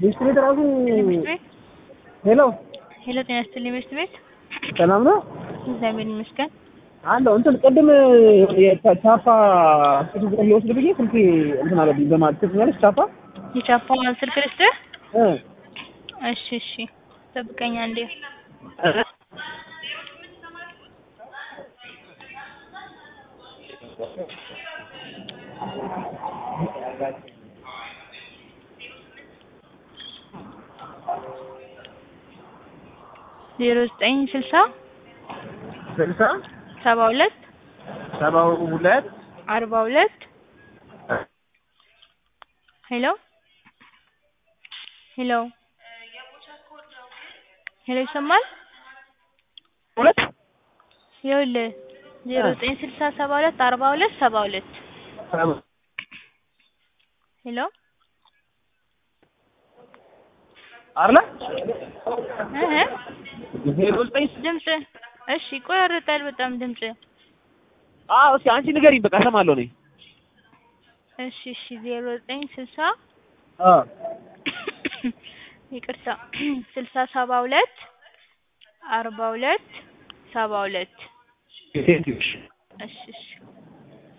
ቤት ራሱ ቤት ሄሎ ሄሎ ጤና ይስጥልኝ ቤት ሰላም ነው እግዚአብሔር ይመስገን አለው እንትን ቅድም የቻፓ ስልክ ሊወስድ ብዬ ስልክ እንትን አለብኝ በማለት ትኛለሽ ቻፓ የቻፓውን ስልክ ልስጥህ እ እሺ ጠብቀኝ አንዴ ዜሮ ዘጠኝ ስልሳ 72 42 ሄሎ ይሰማል ሁለት ይኸውልህ 0960 72 42 72 ሄሎ አርላ ዜሮ ዘጠኝ ድምጽ እሺ ይቆራረጣል በጣም ድምጽ እስኪ አንቺ ንገሪኝ በቃ እሰማለሁ እኔ እሺ 0960 ይቅርታ 60 72 42 72 ቴንኪው እሺ